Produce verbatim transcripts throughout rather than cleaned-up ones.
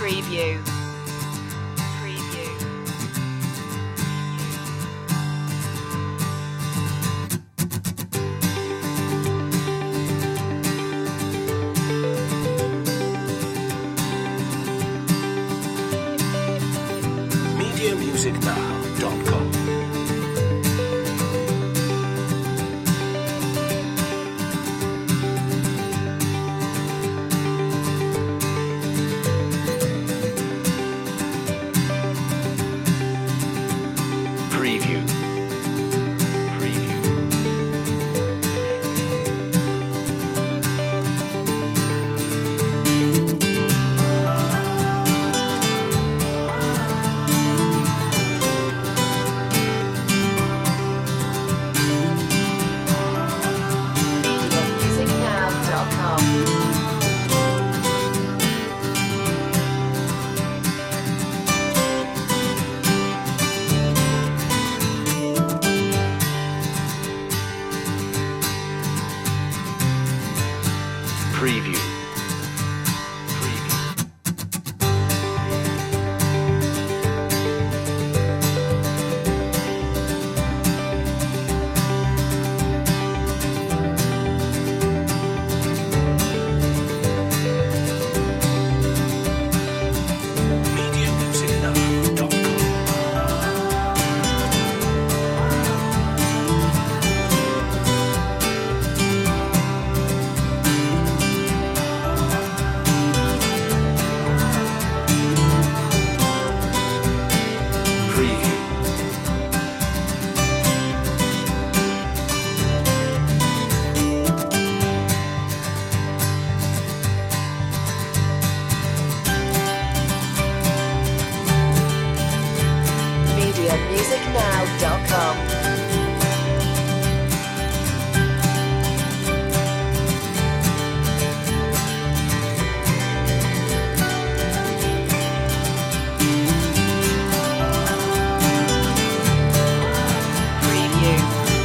Preview. Preview. media music now dot com Preview. Preview. media music now dot com. Preview. Preview. media music now dot com Preview. media music now dot com. Preview.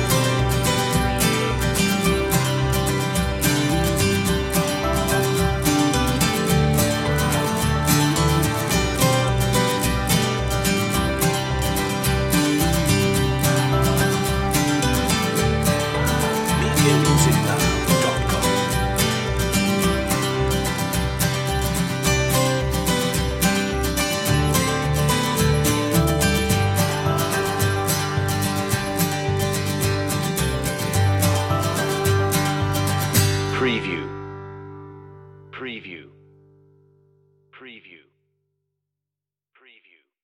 media music now dot com Preview. Preview. Preview.